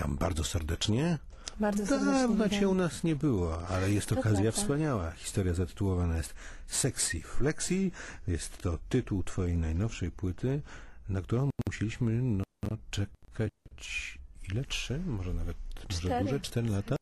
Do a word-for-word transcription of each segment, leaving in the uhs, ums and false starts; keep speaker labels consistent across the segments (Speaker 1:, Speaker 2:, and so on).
Speaker 1: Witam bardzo serdecznie.
Speaker 2: Bardzo serdecznie.
Speaker 1: Dawno cię u nas nie było, ale jest
Speaker 2: To
Speaker 1: okazja
Speaker 2: prawda.
Speaker 1: wspaniała. Historia zatytułowana jest Sexy Flexi. Jest to tytuł twojej najnowszej płyty, na którą musieliśmy no, czekać ile? Trzy? Może nawet może
Speaker 2: Cztery.
Speaker 1: dłużej? Cztery lata?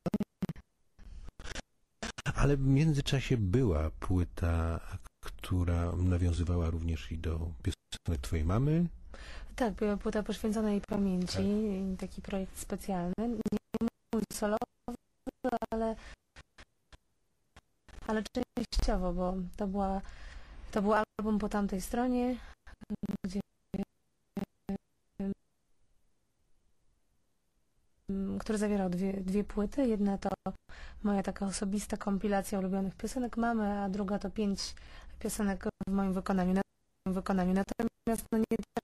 Speaker 1: Ale w międzyczasie była płyta, która nawiązywała również i do piosenek twojej mamy.
Speaker 2: Tak, była płyta poświęcona jej pamięci, tak. Taki projekt specjalny. Nie mój solowy, ale, ale częściowo, bo to, była, to był album po tamtej stronie, gdzie który zawierał dwie, dwie płyty. Jedna to moja taka osobista kompilacja ulubionych piosenek mamy, a druga to pięć piosenek w moim wykonaniu. Na moim wykonaniu. Natomiast no, nie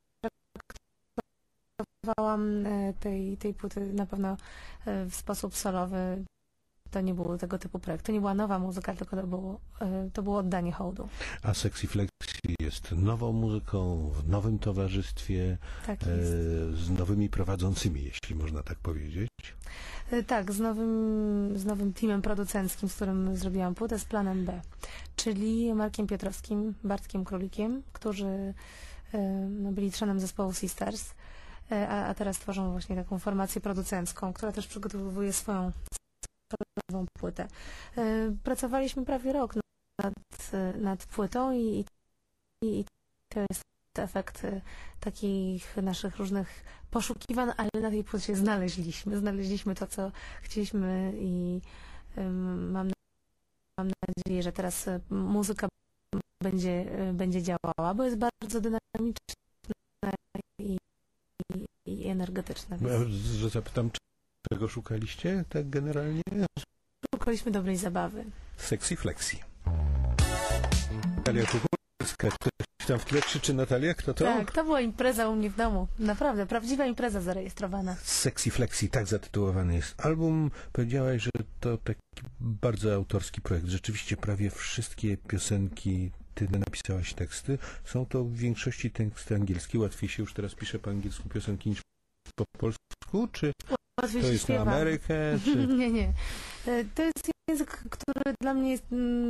Speaker 2: traktowałam tej, tej płyty na pewno w sposób solowy. To nie był tego typu projekt. To nie była nowa muzyka, tylko to było, to było oddanie hołdu.
Speaker 1: A Sexy Flexi jest nową muzyką, w nowym towarzystwie,
Speaker 2: Tak
Speaker 1: e,
Speaker 2: jest.
Speaker 1: z nowymi prowadzącymi, jeśli można tak powiedzieć.
Speaker 2: Tak, z nowym, z nowym teamem producenckim, z którym zrobiłam płytę, z planem B, czyli Markiem Piotrowskim, Bartkiem Królikiem, którzy no, byli trzonem zespołu Sisters, a, a teraz tworzą właśnie taką formację producencką, która też przygotowuje swoją nową płytę. Pracowaliśmy prawie rok nad, nad płytą i, i, i to jest efekt takich naszych różnych poszukiwań, ale na tej płycie znaleźliśmy. Znaleźliśmy to, co chcieliśmy i um, mam, mam nadzieję, że teraz muzyka będzie, będzie działała, bo jest bardzo dynamiczna i, i, i energetyczna.
Speaker 1: Więc... Że zapytam, czego szukaliście tak generalnie?
Speaker 2: Szukaliśmy dobrej zabawy.
Speaker 1: Sexy Flexi. Natalia Kukulska, ktoś tam w tle krzyczy Natalia, kto to?
Speaker 2: Tak, to była impreza u mnie w domu. Naprawdę, prawdziwa impreza zarejestrowana.
Speaker 1: Sexy Flexi, tak zatytułowany jest album. Powiedziałaś, że to taki bardzo autorski projekt. Rzeczywiście prawie wszystkie piosenki, ty napisałaś teksty. Są to w większości teksty angielskie. Łatwiej się już teraz pisze po angielsku piosenki niż po polsku, czy
Speaker 2: Łatwiej
Speaker 1: to
Speaker 2: się
Speaker 1: jest
Speaker 2: śpiewa.
Speaker 1: na Amerykę? Czy...
Speaker 2: nie, nie. To jest język, który dla mnie jest mm,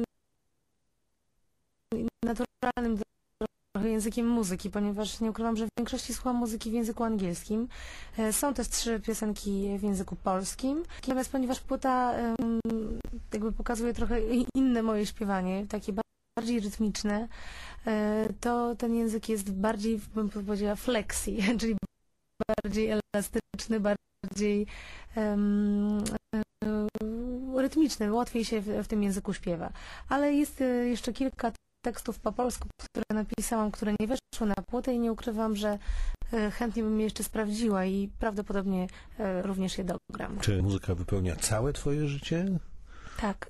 Speaker 2: naturalnym trochę językiem muzyki, ponieważ nie ukrywam, że w większości słucham muzyki w języku angielskim. Są też trzy piosenki w języku polskim. Natomiast ponieważ płyta um, jakby pokazuje trochę inne moje śpiewanie, takie bardziej rytmiczne, to ten język jest bardziej, bym powiedziała, flexi, czyli bardziej elastyczny, bardziej um, rytmiczny, łatwiej się w, w tym języku śpiewa. Ale jest jeszcze kilka tekstów po polsku, które napisałam, które nie weszły na płytę i nie ukrywam, że chętnie bym je jeszcze sprawdziła i prawdopodobnie również je dogram.
Speaker 1: Czy muzyka wypełnia całe twoje życie?
Speaker 2: Tak.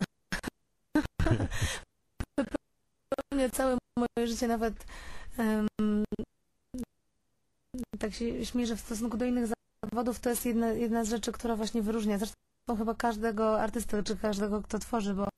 Speaker 2: Wypełnia całe moje życie, nawet um, tak się śmieję, że w stosunku do innych zawodów to jest jedna, jedna z rzeczy, która właśnie wyróżnia. Zresztą chyba każdego artysty, czy każdego, kto tworzy, bo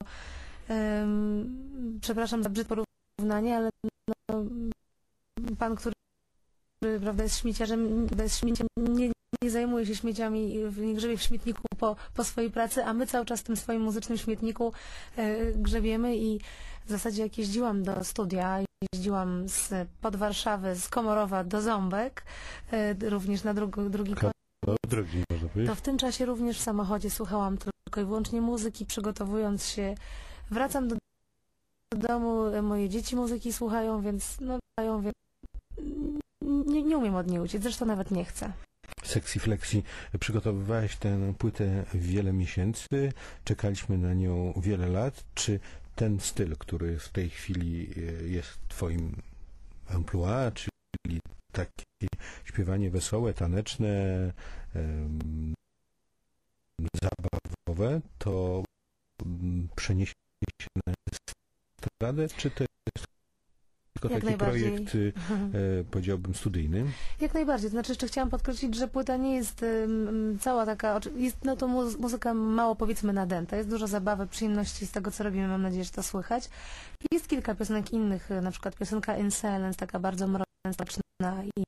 Speaker 2: um, przepraszam za brzydkie porównanie, ale no, pan, który prawda, jest śmieciarzem, jest śmieciem, nie, nie zajmuje się śmieciami, nie grzebie w śmietniku po, po swojej pracy, a my cały czas w tym swoim muzycznym śmietniku e, grzebiemy i w zasadzie jak jeździłam do studia, jeździłam z, pod Warszawy, z Komorowa do Ząbek, e, również na drug, drugi koniec,
Speaker 1: drogi, można powiedzieć.
Speaker 2: To w tym czasie również w samochodzie słuchałam tylko i wyłącznie muzyki, przygotowując się. Wracam do, do domu, moje dzieci muzyki słuchają, więc no, więc nie, nie umiem od niej uciec, zresztą nawet nie chcę.
Speaker 1: Sexy Flexi, przygotowywałeś tę płytę wiele miesięcy, czekaliśmy na nią wiele lat. Czy ten styl, który w tej chwili jest twoim emploi, czyli takie śpiewanie wesołe, taneczne, um, zabawowe, to um, przeniesie się na estradę, czy to jest tylko
Speaker 2: Jak
Speaker 1: taki projekt,
Speaker 2: mhm.
Speaker 1: e, powiedziałbym, studyjny?
Speaker 2: Jak najbardziej. To znaczy, jeszcze chciałam podkreślić, że płyta nie jest um, cała taka, jest no to mu muzyka mało, powiedzmy, nadęta. Jest dużo zabawy, przyjemności z tego, co robimy. Mam nadzieję, że to słychać. Jest kilka piosenek innych, na przykład piosenka In Silence, taka bardzo mroczna i,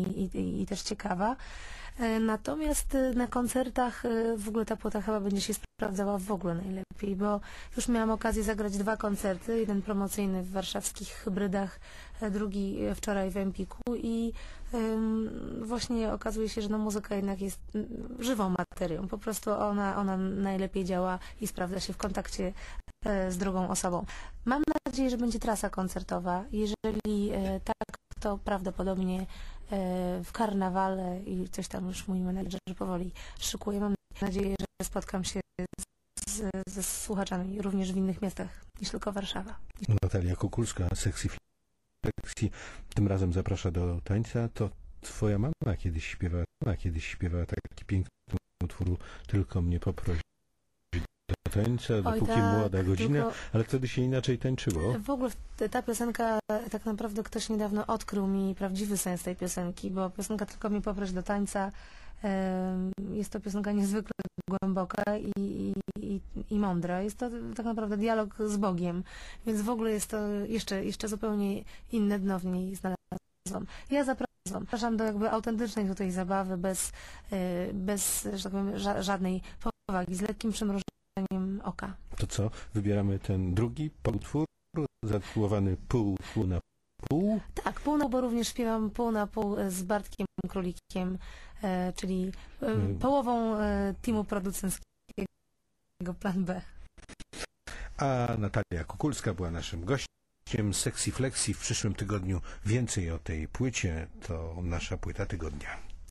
Speaker 2: i, i, i też ciekawa. E, Natomiast e, na koncertach e, w ogóle ta płyta chyba będzie się sprawdzała w ogóle najlepiej, bo już miałam okazję zagrać dwa koncerty, jeden promocyjny w warszawskich Hybrydach, e, drugi wczoraj w Empiku i em, właśnie okazuje się, że no, muzyka jednak jest mm, żywą materią. Po prostu ona, ona najlepiej działa i sprawdza się w kontakcie e, z drugą osobą. Mam nadzieję, że będzie trasa koncertowa. Jeżeli e, tak, to prawdopodobnie e, w karnawale i coś tam już mój menedżer powoli szykuje. Mam nadzieję, że spotkam się z, ze słuchaczami również w innych miastach niż tylko Warszawa.
Speaker 1: Natalia Kukulska, Sexy Flexi, tym razem zaprasza do tańca. To twoja mama kiedyś śpiewała, mama kiedyś śpiewała taki piękny utwór Tylko mnie poproś do tańca,
Speaker 2: Oj,
Speaker 1: dopóki
Speaker 2: tak,
Speaker 1: młoda godzina,
Speaker 2: tylko
Speaker 1: ale wtedy się inaczej tańczyło.
Speaker 2: w ogóle ta, ta piosenka, tak naprawdę ktoś niedawno odkrył mi prawdziwy sens tej piosenki, bo piosenka Tylko mnie poproś do tańca em, jest to piosenka niezwykle głęboka i, i, i, i mądra. Jest to tak naprawdę dialog z Bogiem, więc w ogóle jest to jeszcze, jeszcze zupełnie inne dno w niej znalazłam. Ja zapraszam, zapraszam do jakby autentycznej tutaj zabawy, bez, e, bez że tak powiem, ża żadnej powagi, z lekkim przymrużeniem oka.
Speaker 1: To co? Wybieramy ten drugi utwór, zatytułowany Pół, pół na pół.
Speaker 2: Tak, pół na, bo również śpiewam pół na pół z Bartkiem Królikiem, e, czyli e,
Speaker 1: Mm.
Speaker 2: połową e, teamu producenckiego Plan B.
Speaker 1: A Natalia Kukulska była naszym gościem. Sexy Flexi w przyszłym tygodniu. Więcej o tej płycie to nasza płyta tygodnia.